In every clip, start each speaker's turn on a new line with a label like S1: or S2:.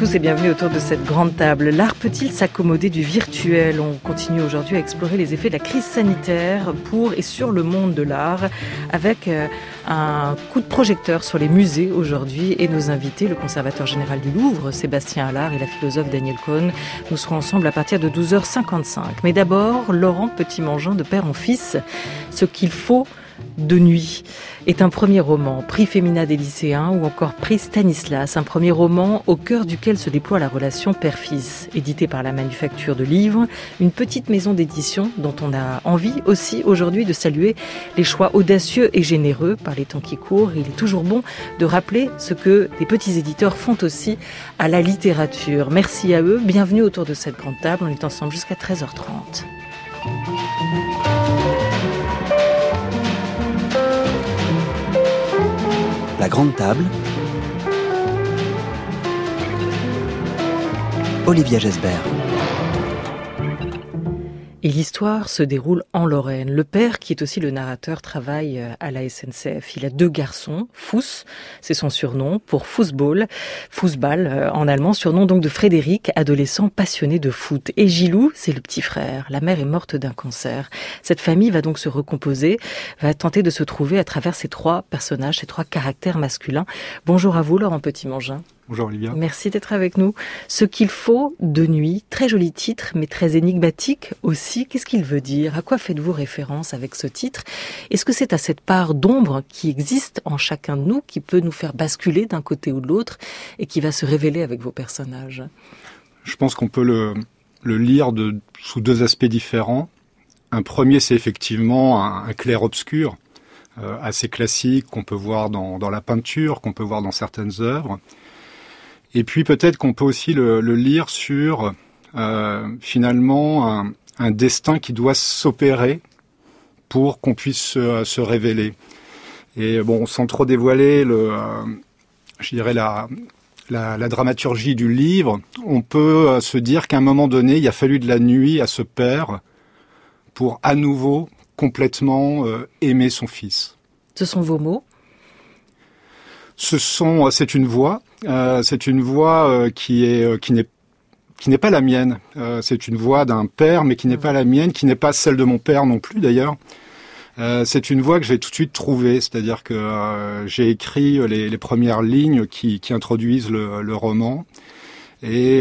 S1: tous et bienvenue autour de cette grande table. L'art peut-il s'accommoder du virtuel ? On continue aujourd'hui à explorer les effets de la crise sanitaire pour et sur le monde de l'art avec un coup de projecteur sur les musées aujourd'hui et nos invités, le conservateur général du Louvre, Sébastien Allard, et la philosophe Danielle Cohn. Nous serons ensemble à partir de 12h55. Mais d'abord, Laurent Petit-Mangin, de père en fils, Ce qu'il faut de nuit est un premier roman, prix Femina des lycéens ou encore prix Stanislas, un premier roman au cœur duquel se déploie la relation père-fils. Édité par la Manufacture de Livres, une petite maison d'édition dont on a envie aussi aujourd'hui de saluer les choix audacieux et généreux par les temps qui courent. Il est toujours bon de rappeler ce que les petits éditeurs font aussi à la littérature. Merci à eux, bienvenue autour de cette grande table, on est ensemble jusqu'à 13h30.
S2: La grande table. Olivia Gesbert.
S1: Et l'histoire se déroule en Lorraine. Le père, qui est aussi le narrateur, travaille à la SNCF. Il a 2 garçons. Fuss, c'est son surnom, pour Fußball en allemand, surnom donc de Frédéric, adolescent passionné de foot. Et Gilou, c'est le petit frère. La mère est morte d'un cancer. Cette famille va donc se recomposer, va tenter de se trouver à travers ces 3 personnages, ces 3 caractères masculins. Bonjour à vous, Laurent Petit-Mangin.
S3: Bonjour Olivia.
S1: Merci d'être avec nous. Ce qu'il faut de nuit, très joli titre, mais très énigmatique aussi. Qu'est-ce qu'il veut dire ? À quoi faites-vous référence avec ce titre ? Est-ce que c'est à cette part d'ombre qui existe en chacun de nous, qui peut nous faire basculer d'un côté ou de l'autre et qui va se révéler avec vos personnages ?
S3: Je pense qu'on peut le lire sous 2 aspects différents. Un premier, c'est effectivement un clair-obscur, assez classique, qu'on peut voir dans la peinture, qu'on peut voir dans certaines œuvres. Et puis peut-être qu'on peut aussi le lire sur finalement un destin qui doit s'opérer pour qu'on puisse se révéler. Et bon, sans trop dévoiler je dirais la dramaturgie du livre, on peut se dire qu'à un moment donné, il a fallu de la nuit à ce père pour à nouveau complètement aimer son fils.
S1: Ce sont vos mots ?
S3: C'est une voix. C'est une voix qui n'est pas la mienne. C'est une voix d'un père, mais qui n'est pas la mienne, qui n'est pas celle de mon père non plus d'ailleurs. C'est une voix que j'ai tout de suite trouvée, c'est-à-dire que j'ai écrit les premières lignes qui introduisent le roman, et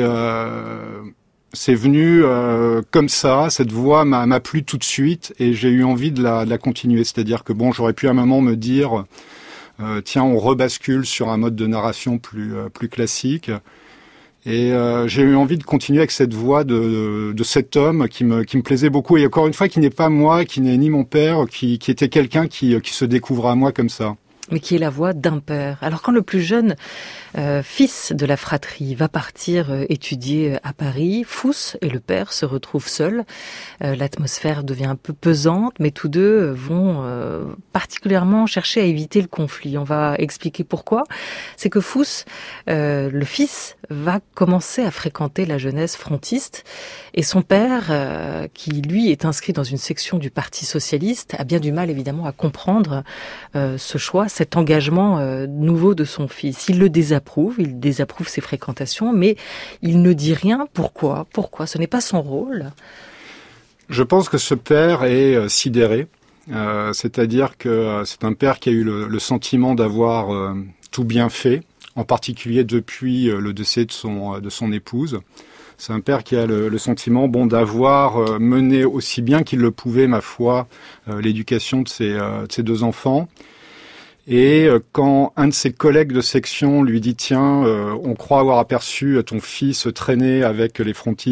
S3: c'est venu comme ça. Cette voix m'a plu tout de suite, et j'ai eu envie de la continuer. C'est-à-dire que bon, j'aurais pu à un moment me dire tiens, on rebascule sur un mode de narration plus classique. Et j'ai eu envie de continuer avec cette voix de cet homme qui me plaisait beaucoup. Et encore une fois, qui n'est pas moi, qui n'est ni mon père, qui était quelqu'un qui se découvre à moi comme ça.
S1: Mais qui est la voix d'un père. Alors quand le plus jeune fils de la fratrie va partir étudier à Paris, Fuss et le père se retrouvent seuls. L'atmosphère devient un peu pesante, mais tous deux vont particulièrement chercher à éviter le conflit. On va expliquer pourquoi. C'est que Fuss, le fils, va commencer à fréquenter la jeunesse frontiste, et son père, qui lui est inscrit dans une section du Parti socialiste, a bien du mal évidemment à comprendre ce choix, cet engagement nouveau de son fils. Il désapprouve ses fréquentations, mais il ne dit rien. Pourquoi ? Ce n'est pas son rôle.
S3: Je pense que ce père est sidéré, c'est-à-dire que c'est un père qui a eu le sentiment d'avoir tout bien fait, en particulier depuis le décès de son épouse. C'est un père qui a le sentiment d'avoir mené aussi bien qu'il le pouvait, ma foi, l'éducation de ses 2 enfants. Et quand un de ses collègues de section lui dit « Tiens, on croit avoir aperçu ton fils traîner avec les frontistes »,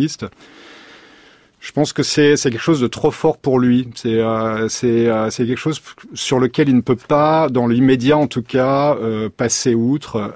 S3: je pense que c'est quelque chose de trop fort pour lui. C'est quelque chose sur lequel il ne peut pas, dans l'immédiat en tout cas, passer outre.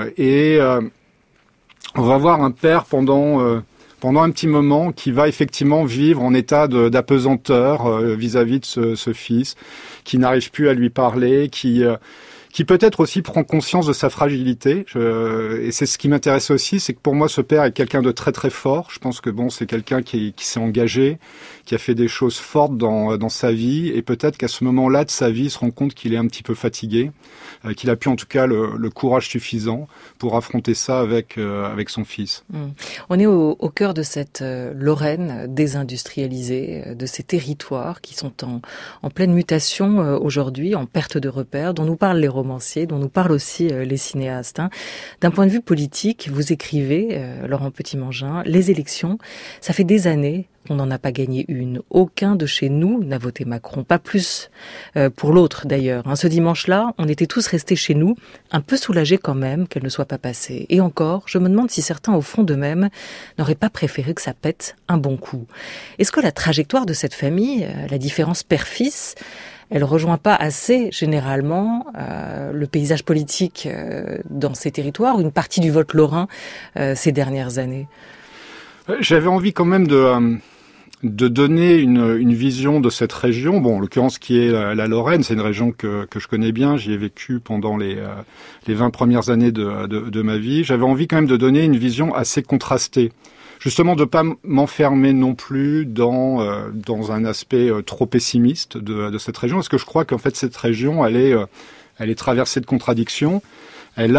S3: On va voir un père pendant un petit moment qui va effectivement vivre en état d'apesanteur vis-à-vis de ce fils, qui n'arrive plus à lui parler, qui qui peut-être aussi prend conscience de sa fragilité. Et c'est ce qui m'intéresse aussi, c'est que pour moi, ce père est quelqu'un de très très fort. Je pense que c'est quelqu'un qui s'est engagé, qui a fait des choses fortes dans sa vie, et peut-être qu'à ce moment-là de sa vie, il se rend compte qu'il est un petit peu fatigué, qu'il a pu en tout cas le courage suffisant pour affronter ça avec son fils.
S1: On est au cœur de cette Lorraine désindustrialisée, de ces territoires qui sont en pleine mutation aujourd'hui, en perte de repères, dont nous parlent les romanciers, dont nous parlent aussi les cinéastes. D'un point de vue politique, vous écrivez, Laurent Petit-Mangin, les élections, ça fait des années qu'on n'en a pas gagné une. Aucun de chez nous n'a voté Macron, pas plus pour l'autre d'ailleurs. Ce dimanche-là, on était tous restés chez nous, un peu soulagés quand même qu'elle ne soit pas passée. Et encore, je me demande si certains au fond d'eux-mêmes n'auraient pas préféré que ça pète un bon coup. Est-ce que la trajectoire de cette famille, la différence père-fils, elle rejoint pas assez généralement le paysage politique dans ces territoires, une partie du vote lorrain ces dernières années?
S3: J'avais envie quand même de donner une vision de cette région. Bon, en l'occurrence, qui est la Lorraine, c'est une région que je connais bien. J'y ai vécu pendant les 20 premières années de ma vie. J'avais envie quand même de donner une vision assez contrastée. Justement, de pas m'enfermer non plus dans un aspect trop pessimiste de cette région, parce que je crois qu'en fait cette région, elle est traversée de contradictions. Elle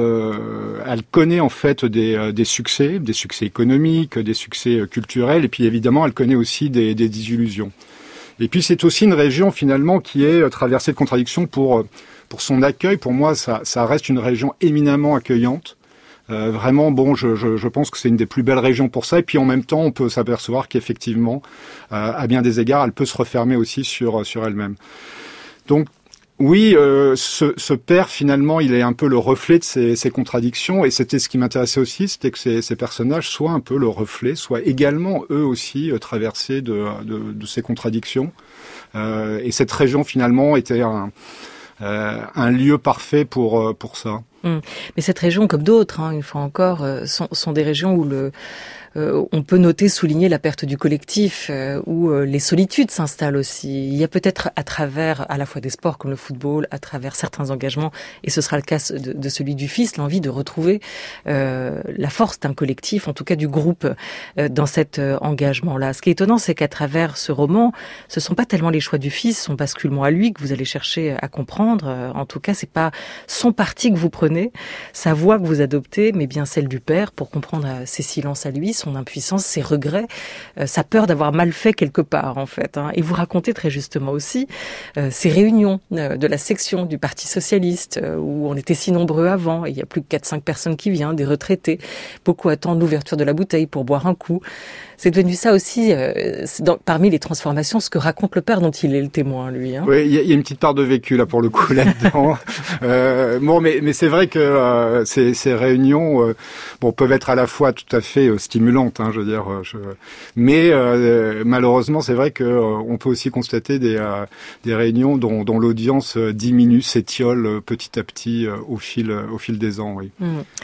S3: connaît en fait des succès économiques, des succès culturels, et puis évidemment, elle connaît aussi des désillusions. Et puis c'est aussi une région finalement qui est traversée de contradictions pour son accueil. Pour moi, ça reste une région éminemment accueillante. Vraiment, je pense que c'est une des plus belles régions pour ça. Et puis en même temps, on peut s'apercevoir qu'effectivement, à bien des égards, elle peut se refermer aussi sur elle-même. Donc oui, ce père finalement, il est un peu le reflet de ces contradictions. Et c'était ce qui m'intéressait aussi, c'était que ces personnages soient un peu le reflet, soient également eux aussi traversés de ces contradictions. Et cette région finalement était un lieu parfait pour ça.
S1: Mais cette région, comme d'autres, une fois encore, sont des régions où on peut noter, souligner la perte du collectif, où les solitudes s'installent aussi. Il y a peut-être à travers à la fois des sports comme le football, à travers certains engagements, et ce sera le cas de celui du fils, l'envie de retrouver la force d'un collectif, en tout cas du groupe, dans cet engagement-là. Ce qui est étonnant, c'est qu'à travers ce roman, ce sont pas tellement les choix du fils, son basculement à lui que vous allez chercher à comprendre. En tout cas, c'est pas son parti que vous prenez, sa voix que vous adoptez, mais bien celle du père pour comprendre ses silences à lui, son impuissance, ses regrets, sa peur d'avoir mal fait quelque part en fait. Et vous racontez très justement aussi ces réunions de la section du Parti socialiste où on était si nombreux avant, et il y a plus que 4-5 personnes qui viennent, des retraités. Beaucoup attendent l'ouverture de la bouteille pour boire un coup. C'est devenu ça aussi, parmi les transformations, ce que raconte le père dont il est le témoin, lui.
S3: Oui, il y a une petite part de vécu là pour le coup là-dedans. Mais c'est vrai que ces réunions, peuvent être à la fois tout à fait stimulantes, je veux dire. Mais malheureusement, c'est vrai que on peut aussi constater des réunions dont l'audience diminue, s'étiole petit à petit au fil des ans. Oui.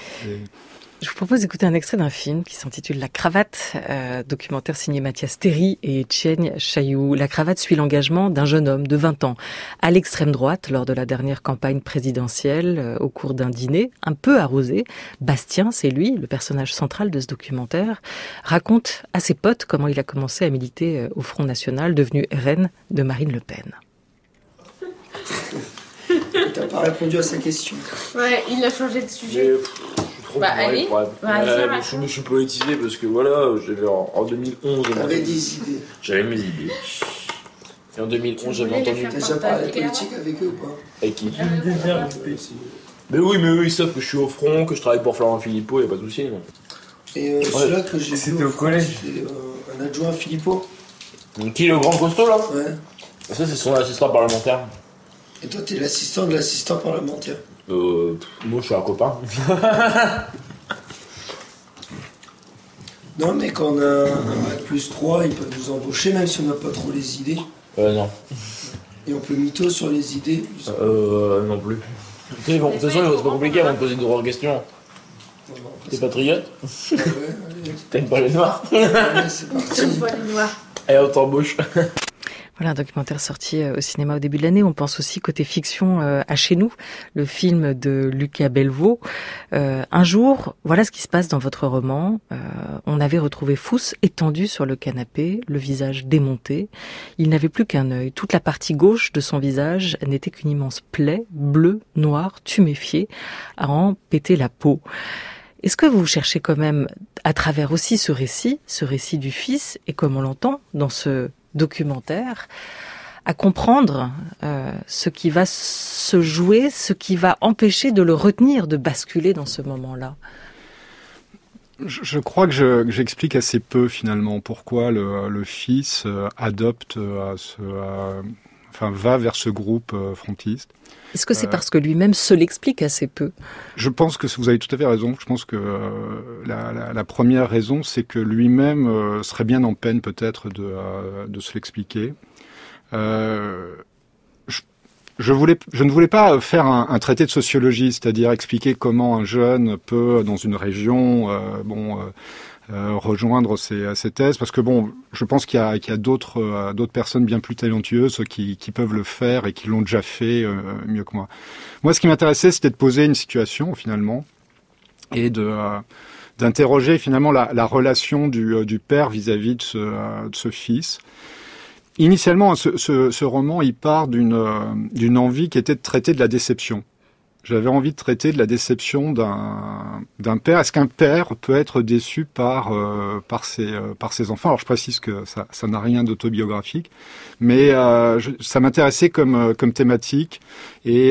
S1: Je vous propose d'écouter un extrait d'un film qui s'intitule La Cravate, documentaire signé Mathias Théry et Etienne Chailloux. La Cravate suit l'engagement d'un jeune homme de 20 ans à l'extrême droite lors de la dernière campagne présidentielle au cours d'un dîner un peu arrosé. Bastien, c'est lui, le personnage central de ce documentaire, raconte à ses potes comment il a commencé à militer au Front National, devenu RN de Marine Le Pen.
S4: T'as pas répondu à sa question.
S5: Ouais, il a changé de sujet. Allez,
S6: je me suis politisé parce que voilà, j'avais en 2011...
S4: T'avais des idées.
S6: J'avais mes idées. Et en 2011, j'avais entendu...
S4: T'as déjà parlé politique avec eux ou pas?
S6: Avec qui? Mais oui, sauf que je suis au front, que je travaille pour Florent Philippot, y a pas de souci.
S4: Et celui-là que j'ai vu...
S7: C'était au collège.
S4: C'était un adjoint à Philippot.
S6: Qui, le grand costaud, là?
S4: Ouais.
S6: Ça, c'est son assistant parlementaire.
S4: Et toi, t'es l'assistant de l'assistant parlementaire?
S6: Moi, je suis un copain.
S4: Non, mais quand on a un bac plus 3, ils peuvent nous embaucher, même si on n'a pas trop les idées.
S6: Non.
S4: Et on peut mytho sur les idées.
S6: Non plus. C'est bon, de toute façon, c'est pas compliqué avant de poser de grosses questions. T'es patriote?
S4: Ouais, allez.
S6: T'aimes pas les noirs?
S4: Allez, c'est parti.
S5: J'aime pas les noirs.
S6: Et on t'embauche.
S1: Voilà, un documentaire sorti au cinéma au début de l'année. On pense aussi côté fiction à Chez nous, le film de Lucas Belvaux. Un jour, voilà ce qui se passe dans votre roman. On avait retrouvé Fous étendu sur le canapé, le visage démonté. Il n'avait plus qu'un œil. Toute la partie gauche de son visage n'était qu'une immense plaie, bleue, noire, tuméfiée, à en péter la peau. Est-ce que vous cherchez quand même, à travers aussi ce récit du fils, et comme on l'entend dans ce documentaire, à comprendre ce qui va se jouer, ce qui va empêcher de le retenir, de basculer dans ce moment-là?
S3: Je crois que j'explique assez peu finalement pourquoi le fils adopte, va vers ce groupe frontiste.
S1: Est-ce que c'est parce que lui-même se l'explique assez peu?
S3: Je pense que vous avez tout à fait raison. Je pense que la première raison, c'est que lui-même serait bien en peine peut-être de se l'expliquer. Je ne voulais pas faire un traité de sociologie, c'est-à-dire expliquer comment un jeune peut, dans une région, rejoindre ces thèses, parce que je pense qu'il y a d'autres personnes bien plus talentueuses qui peuvent le faire et qui l'ont déjà fait mieux que moi. Moi, ce qui m'intéressait, c'était de poser une situation finalement et d'interroger finalement la relation du père vis-à-vis de ce fils. Initialement, ce roman, il part d'une envie qui était de traiter de la déception. J'avais envie de traiter de la déception d'un père. Est-ce qu'un père peut être déçu par ses enfants? Alors je précise que ça n'a rien d'autobiographique, mais ça m'intéressait comme thématique. Et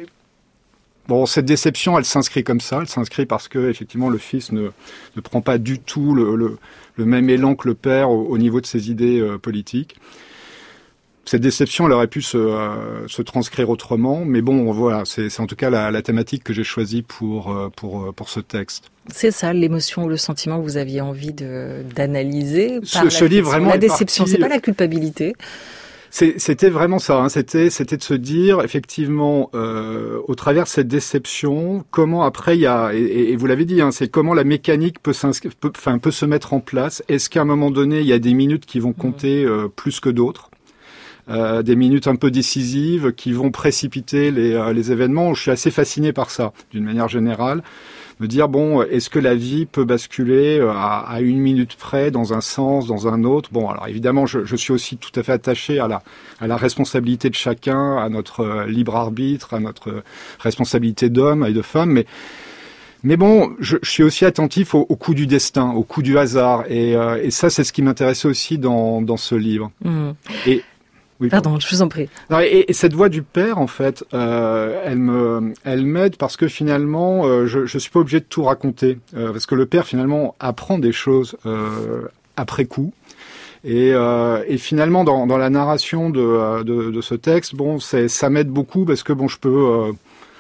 S3: cette déception, elle s'inscrit comme ça. Elle s'inscrit parce que effectivement le fils ne prend pas du tout le même élan que le père au niveau de ses idées politiques. Cette déception, elle aurait pu se transcrire autrement, mais voilà, c'est en tout cas la thématique que j'ai choisie pour ce texte.
S1: C'est ça, l'émotion ou le sentiment que vous aviez envie d'analyser par
S3: ce livre vraiment
S1: la déception, c'est pas la culpabilité.
S3: C'était vraiment ça, hein. C'était de se dire, effectivement, au travers de cette déception, comment après il y a, et vous l'avez dit, hein, c'est comment la mécanique peut se mettre en place. Est-ce qu'à un moment donné, il y a des minutes qui vont compter plus que d'autres? Des minutes un peu décisives qui vont précipiter les événements. Je suis assez fasciné par ça, d'une manière générale. Me dire, est-ce que la vie peut basculer à une minute près, dans un sens, dans un autre? Alors évidemment, je suis aussi tout à fait attaché à la responsabilité de chacun, à notre libre arbitre, à notre responsabilité d'homme et de femme, mais je suis aussi attentif au coup du destin, au coup du hasard, et ça, c'est ce qui m'intéressait aussi dans ce livre. Et oui,
S1: pardon, je vous en prie.
S3: Non, et cette voix du père, en fait, elle m'aide parce que finalement, je suis pas obligé de tout raconter, parce que le père finalement apprend des choses après coup, et finalement dans la narration de ce texte, ça m'aide beaucoup parce que je peux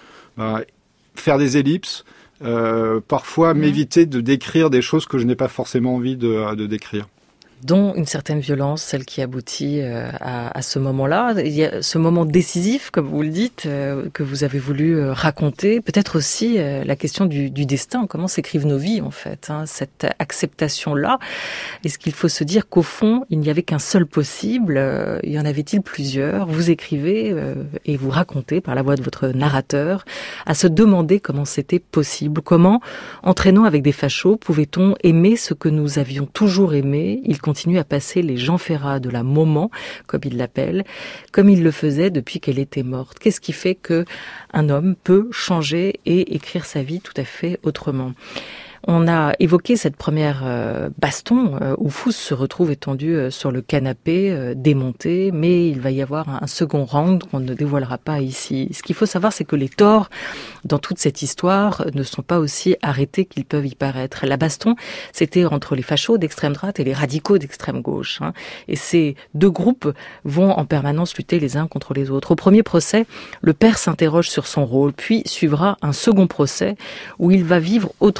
S3: faire des ellipses, parfois m'éviter de décrire des choses que je n'ai pas forcément envie de décrire.
S1: Dont une certaine violence, celle qui aboutit à ce moment-là. Il y a ce moment décisif, comme vous le dites, que vous avez voulu raconter. Peut-être aussi la question du destin. Comment s'écrivent nos vies, en fait, hein, cette acceptation-là. Est-ce qu'il faut se dire qu'au fond, il n'y avait qu'un seul possible? Y en avait-il plusieurs? Vous écrivez et vous racontez, par la voix de votre narrateur, à se demander comment c'était possible. Comment, entraînant avec des fachos, pouvait-on aimer ce que nous avions toujours aimé? Il continue à passer les Jean Ferrat de la moment, comme il l'appelle, comme il le faisait depuis qu'elle était morte. Qu'est-ce qui fait que un homme peut changer et écrire sa vie tout à fait autrement? On a évoqué cette première baston où Fous se retrouve étendu sur le canapé, démonté, mais il va y avoir un second round qu'on ne dévoilera pas ici. Ce qu'il faut savoir, c'est que les torts dans toute cette histoire ne sont pas aussi arrêtés qu'ils peuvent y paraître. La baston, c'était entre les fachos d'extrême droite et les radicaux d'extrême gauche, hein. Et ces deux groupes vont en permanence lutter les uns contre les autres. Au premier procès, le père s'interroge sur son rôle, puis suivra un second procès où il va vivre autrement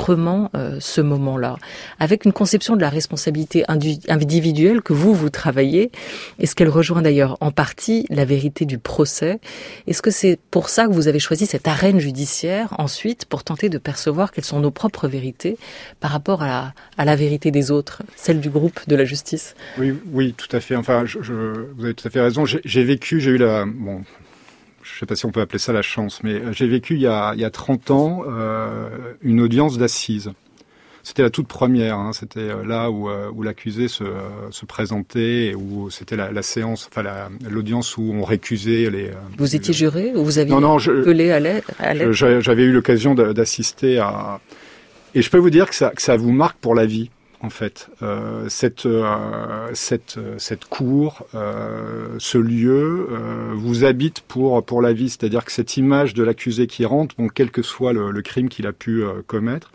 S1: vient ce moment-là, avec une conception de la responsabilité individuelle que vous travaillez. Est-ce qu'elle rejoint d'ailleurs en partie la vérité du procès? Est-ce que c'est pour ça que vous avez choisi cette arène judiciaire ensuite pour tenter de percevoir quelles sont nos propres vérités par rapport à la vérité des autres, celle du groupe de la justice?
S3: Oui, tout à fait. Enfin, vous avez tout à fait raison. J'ai eu je sais pas si on peut appeler ça la chance, mais j'ai vécu il y a 30 ans une audience d'assises. C'était la toute première, c'était là où l'accusé se présentait, et où c'était la séance, enfin l'audience où on récusait les...
S1: Vous étiez juré ou vous aviez
S3: appelé à l'aide? J'avais eu l'occasion d'assister à... Et je peux vous dire que ça vous marque pour la vie. En fait, cette cour, ce lieu, vous habite pour la vie. C'est-à-dire que cette image de l'accusé qui rentre, quel que soit le crime qu'il a pu commettre,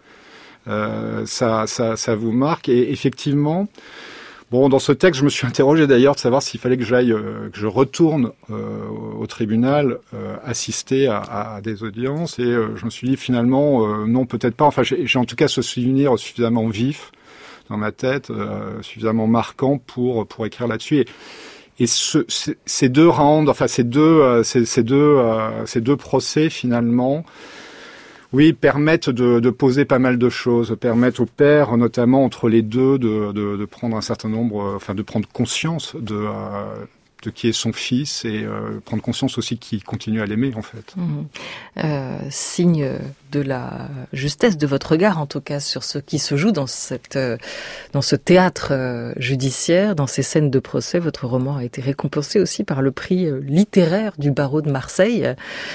S3: ça vous marque. Et effectivement, dans ce texte, je me suis interrogé d'ailleurs de savoir s'il fallait que je retourne au tribunal assister à des audiences. Et je me suis dit finalement, non, peut-être pas. Enfin, j'ai en tout cas ce souvenir suffisamment vif dans ma tête, suffisamment marquant pour écrire là-dessus. Et ces deux rounds, enfin ces deux procès finalement, oui, permettent de poser pas mal de choses, permettent au père, notamment entre les deux, de prendre un certain nombre, de prendre conscience de qui est son fils et prendre conscience aussi qu'il continue à l'aimer en fait.
S1: Signe de la justesse de votre regard en tout cas sur ce qui se joue dans ce théâtre judiciaire, dans ces scènes de procès. Votre roman a été récompensé aussi par le prix littéraire du barreau de Marseille,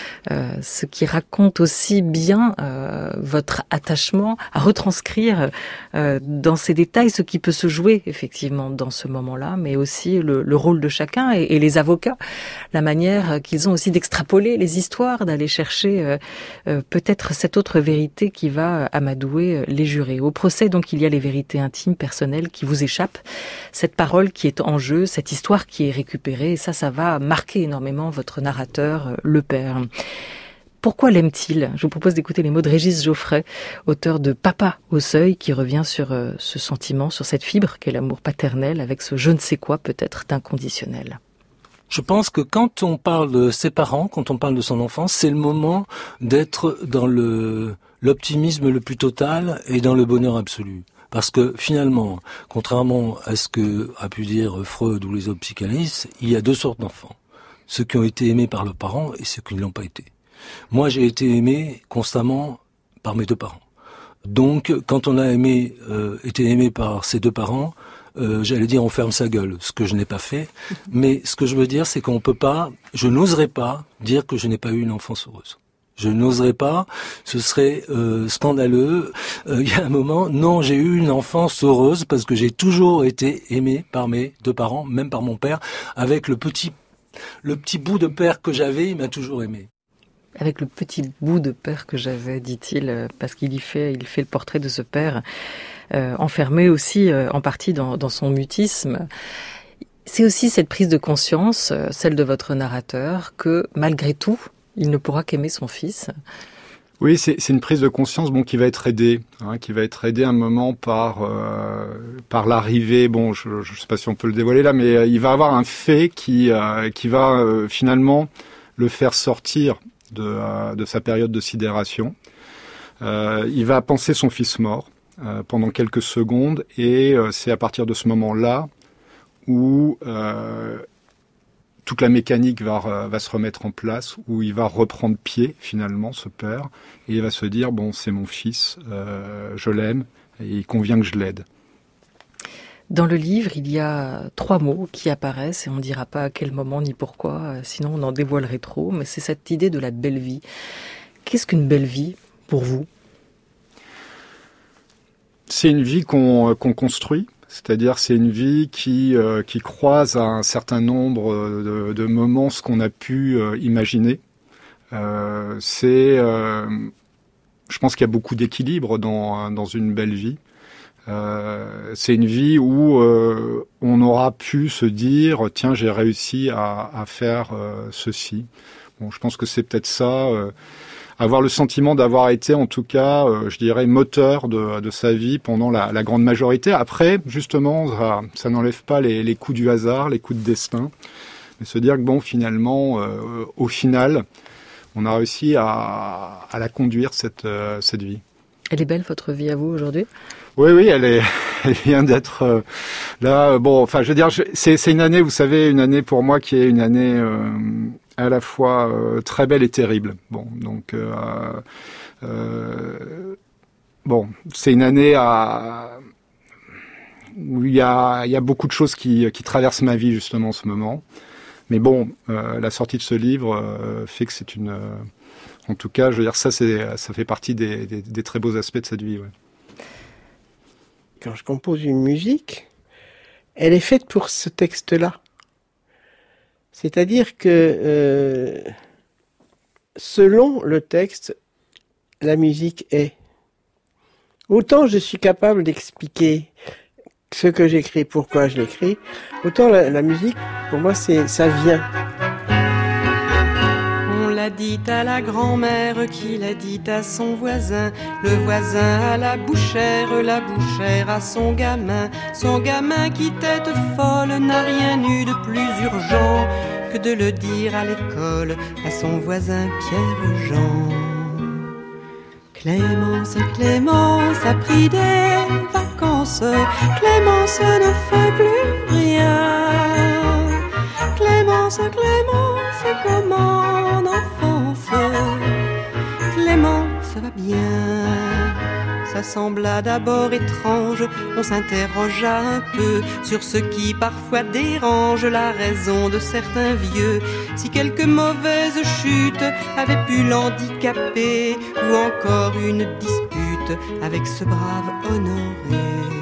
S1: ce qui raconte aussi bien votre attachement à retranscrire dans ces détails ce qui peut se jouer effectivement dans ce moment-là, mais aussi le rôle de chacun et les avocats, la manière qu'ils ont aussi d'extrapoler les histoires, d'aller chercher peut-être cette autre vérité qui va amadouer les jurés. Au procès, donc, il y a les vérités intimes, personnelles qui vous échappent, cette parole qui est en jeu, cette histoire qui est récupérée, et ça va marquer énormément votre narrateur, le père. Pourquoi l'aime-t-il? Je vous propose d'écouter les mots de Régis Geoffrey, auteur de Papa au seuil, qui revient sur ce sentiment, sur cette fibre qu'est l'amour paternel, avec ce je ne sais quoi peut-être d'inconditionnel.
S7: Je pense que quand on parle de ses parents, quand on parle de son enfance, c'est le moment d'être dans l'optimisme le plus total et dans le bonheur absolu. Parce que finalement, contrairement à ce que a pu dire Freud ou les autres psychanalystes, il y a deux sortes d'enfants. Ceux qui ont été aimés par leurs parents et ceux qui ne l'ont pas été. Moi, j'ai été aimé constamment par mes deux parents. Donc, quand on a été aimé par ses deux parents, j'allais dire on ferme sa gueule, ce que je n'ai pas fait. Mais ce que je veux dire, c'est je n'oserais pas dire que je n'ai pas eu une enfance heureuse. Je n'oserais pas, ce serait scandaleux. Il y a un moment, non, j'ai eu une enfance heureuse parce que j'ai toujours été aimé par mes deux parents, même par mon père. Avec le petit bout de père que j'avais, il m'a toujours aimé.
S1: Avec le petit bout de père que j'avais, dit-il, parce il fait le portrait de ce père, enfermé aussi en partie dans son mutisme. C'est aussi cette prise de conscience, celle de votre narrateur, que malgré tout, il ne pourra qu'aimer son fils.
S3: Oui, c'est une prise de conscience qui va être aidée, qui va être aidée un moment par l'arrivée. Je ne sais pas si on peut le dévoiler là, mais il va avoir un fait qui va finalement le faire sortir de sa période de sidération. Il va penser son fils mort pendant quelques secondes et c'est à partir de ce moment-là où toute la mécanique va se remettre en place, où il va reprendre pied finalement, ce père, et il va se dire c'est mon fils, je l'aime et il convient que je l'aide.
S1: Dans le livre, il y a 3 mots qui apparaissent et on ne dira pas à quel moment ni pourquoi, sinon on en dévoilerait trop, mais c'est cette idée de la belle vie. Qu'est-ce qu'une belle vie pour vous?
S3: C'est une vie qu'on construit, c'est-à-dire c'est une vie qui croise à un certain nombre de moments ce qu'on a pu imaginer. Je pense qu'il y a beaucoup d'équilibre dans une belle vie. C'est une vie où on aura pu se dire tiens, j'ai réussi à faire ceci. Je pense que c'est peut-être ça. avoir le sentiment d'avoir été, en tout cas, je dirais, moteur de sa vie pendant la grande majorité. Après, justement, ça n'enlève pas les coups du hasard, les coups de destin. Mais se dire que, bon, finalement, au final, on a réussi à la conduire, cette vie.
S1: Elle est belle, votre vie, à vous, aujourd'hui ?
S3: Oui, elle vient d'être là. Bon, enfin, je veux dire, c'est une année, vous savez, une année pour moi qui est une année à la fois très belle et terrible. Bon, donc bon, c'est une année où il y a beaucoup de choses qui traversent ma vie justement en ce moment. Mais bon, la sortie de ce livre fait que c'est une, en tout cas, je veux dire, ça fait partie des très beaux aspects de cette vie. Ouais.
S8: Quand je compose une musique, elle est faite pour ce texte-là. C'est-à-dire que selon le texte, la musique est. Autant je suis capable d'expliquer ce que j'écris, pourquoi je l'écris, autant la musique, pour moi, ça vient.
S9: On l'a dit à la grand-mère qui l'a dit à son voisin, le voisin à la bouchère à son gamin qui tête folle n'a rien eu de plus urgent que de le dire à l'école à son voisin Pierre-Jean. Clémence a pris des vacances, Clémence ne fait plus rien. Clémence est comme en enfance, Clémence va bien. Ça sembla d'abord étrange, on s'interrogea un peu sur ce qui parfois dérange la raison de certains vieux. Si quelque mauvaise chute avait pu l'handicaper, ou encore une dispute avec ce brave Honoré.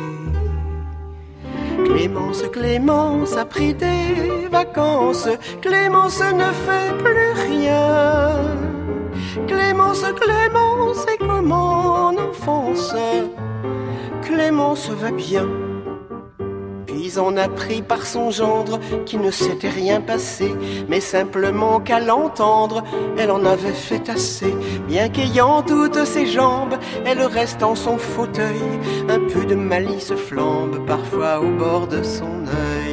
S9: Clémence a pris des vacances, Clémence ne fait plus rien. Clémence est comme en enfance, Clémence va bien. Puis on apprit par son gendre qu'il ne s'était rien passé, mais simplement qu'à l'entendre, elle en avait fait assez. Bien qu'ayant toutes ses jambes, elle reste en son fauteuil, un peu de malice flambe parfois au bord de son œil.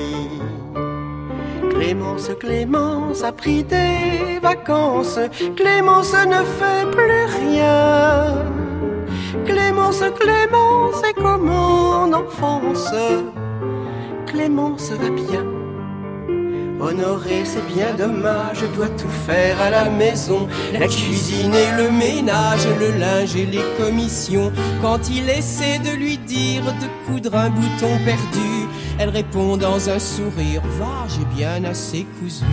S9: Clémence a pris des vacances, Clémence ne fait plus rien. Clémence est comme en enfance, Clémence va bien. Honoré, c'est bien dommage, doit tout faire à la maison, la cuisine et le ménage, le linge et les commissions. Quand il essaie de lui dire de coudre un bouton perdu, elle répond dans un sourire, va, j'ai bien assez cousu.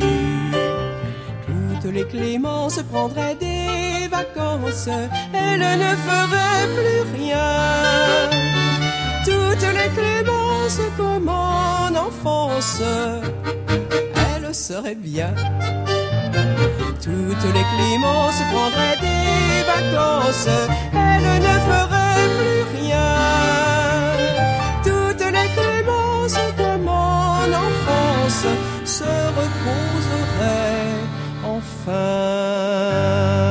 S9: Toutes les Clémences prendraient des vacances, elle ne ferait plus rien. Toutes les Clémences comme en enfance, elle serait bien. Toutes les Clémences prendraient des vacances, elle ne ferait plus rien. Toutes les Clémences comme en enfance se reposeraient enfin.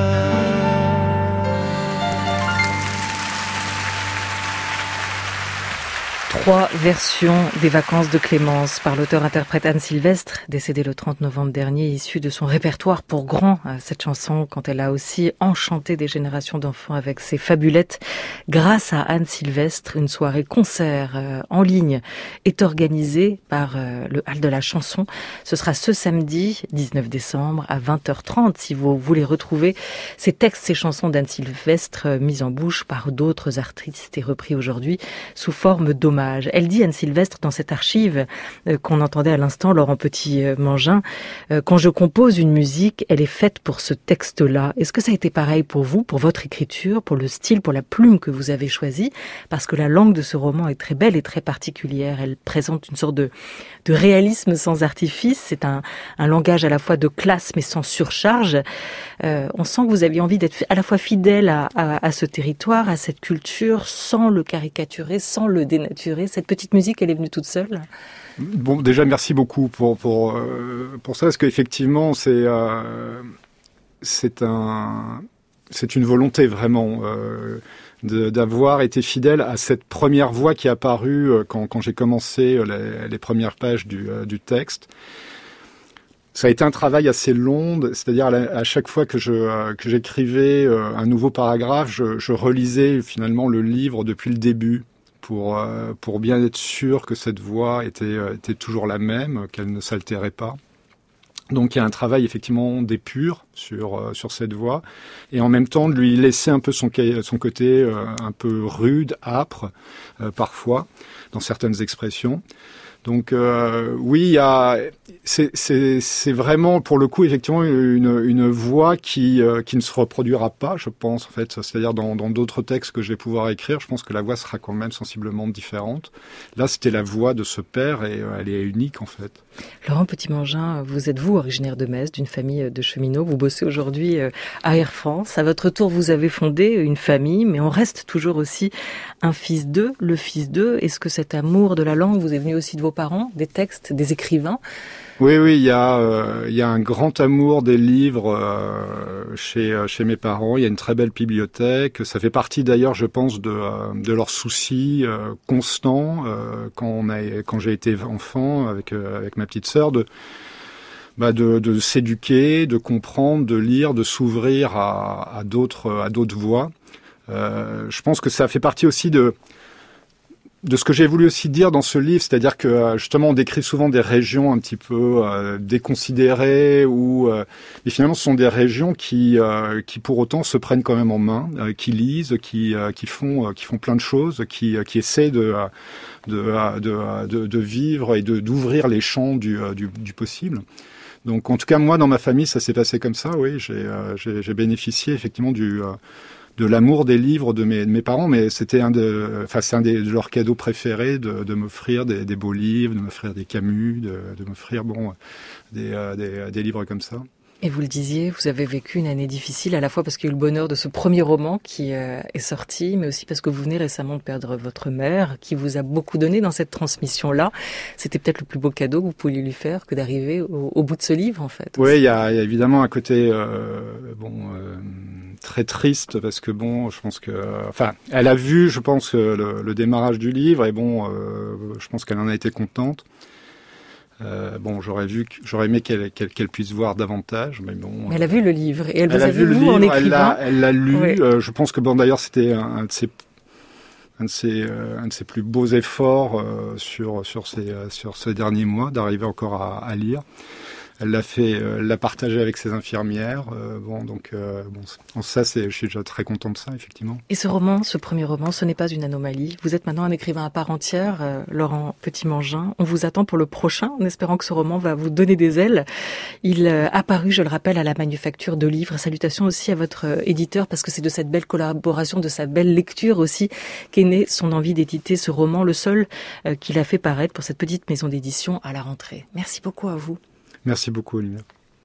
S1: 3 versions des vacances de Clémence par l'auteur-interprète Anne Sylvestre, décédée le 30 novembre dernier, issue de son répertoire pour grands. Cette chanson, quand elle a aussi enchanté des générations d'enfants avec ses fabulettes. Grâce à Anne Sylvestre, une soirée concert en ligne est organisée par le Hall de la Chanson. Ce sera ce samedi 19 décembre à 20h30 si vous voulez retrouver ces textes, ces chansons d'Anne Sylvestre mises en bouche par d'autres artistes et repris aujourd'hui sous forme d'hommage. Elle dit, Anne Sylvestre, dans cette archive qu'on entendait à l'instant, Laurent Petit-Mangin, quand je compose une musique, elle est faite pour ce texte-là. Est-ce que ça a été pareil pour vous, pour votre écriture, pour le style, pour la plume que vous avez choisie? Parce que la langue de ce roman est très belle et très particulière. Elle présente une sorte de réalisme sans artifice. C'est un langage à la fois de classe mais sans surcharge. On sent que vous aviez envie d'être à la fois fidèle à ce territoire, à cette culture, sans le caricaturer, sans le dénaturer. Cette petite musique, elle est venue toute seule?
S3: Bon, déjà, merci beaucoup pour ça, parce qu'effectivement, c'est c'est une volonté vraiment d'avoir été fidèle à cette première voix qui est apparue quand j'ai commencé les premières pages du texte. Ça a été un travail assez long, c'est-à-dire à chaque fois que j'écrivais un nouveau paragraphe, je relisais finalement le livre depuis le début pour bien être sûr que cette voix était toujours la même, qu'elle ne s'altérait pas. Donc il y a un travail effectivement d'épure sur cette voix, et en même temps de lui laisser un peu son côté un peu rude, âpre, parfois, dans certaines expressions. Donc oui, c'est vraiment pour le coup effectivement une voix qui ne se reproduira pas, je pense en fait. C'est-à-dire dans d'autres textes que je vais pouvoir écrire, je pense que la voix sera quand même sensiblement différente. Là, c'était la voix de ce père et elle est unique en fait.
S1: Laurent Petit-Mangin, vous êtes originaire de Metz, d'une famille de cheminots. Vous bossez aujourd'hui à Air France. À votre tour, vous avez fondé une famille, mais on reste toujours aussi un fils d'eux, le fils d'eux. Est-ce que cet amour de la langue vous est venu aussi de vos parents, des textes, des écrivains?
S3: Oui, il y a un grand amour des livres chez mes parents. Il y a une très belle bibliothèque. Ça fait partie d'ailleurs, je pense, de leurs soucis constants quand j'ai été enfant avec ma petite sœur de s'éduquer, de comprendre, de lire, de s'ouvrir à d'autres voies. Je pense que ça fait partie aussi de ce que j'ai voulu aussi dire dans ce livre, c'est-à-dire que justement on décrit souvent des régions un petit peu déconsidérées mais finalement ce sont des régions qui pour autant se prennent quand même en main, qui lisent, qui font plein de choses, qui essaient de vivre et d'ouvrir les champs du possible. Donc en tout cas moi dans ma famille ça s'est passé comme ça, oui, j'ai bénéficié effectivement de l'amour des livres de mes parents, mais c'est un de leurs cadeaux préférés de m'offrir des beaux livres, de m'offrir des Camus, de m'offrir des livres comme ça.
S1: Et vous le disiez, vous avez vécu une année difficile, à la fois parce qu'il y a eu le bonheur de ce premier roman qui est sorti, mais aussi parce que vous venez récemment de perdre votre mère, qui vous a beaucoup donné dans cette transmission-là. C'était peut-être le plus beau cadeau que vous pouviez lui faire que d'arriver au bout de ce livre, en fait.
S3: Oui, il y a évidemment un côté très triste, parce que je pense que, elle a vu, je pense, le démarrage du livre, et je pense qu'elle en a été contente. J'aurais aimé qu'elle puisse voir davantage, mais bon.
S1: Mais elle a vu le livre, et elle vous a vu vous en écrivant.
S3: Elle l'a lu.
S1: Oui.
S3: Je pense que d'ailleurs c'était un de ses plus beaux efforts sur ces derniers mois, d'arriver encore à lire. Elle l'a partagé avec ses infirmières. Ça, je suis déjà très content de ça, effectivement.
S1: Et ce roman, ce premier roman, ce n'est pas une anomalie. Vous êtes maintenant un écrivain à part entière, Laurent Petit-Mangin. On vous attend pour le prochain, en espérant que ce roman va vous donner des ailes. Il a paru, je le rappelle, à la Manufacture de Livres. Salutations aussi à votre éditeur, parce que c'est de cette belle collaboration, de sa belle lecture aussi, qu'est née son envie d'éditer ce roman, le seul qu'il a fait paraître pour cette petite maison d'édition à la rentrée. Merci beaucoup à vous.
S3: Merci beaucoup, Olivia.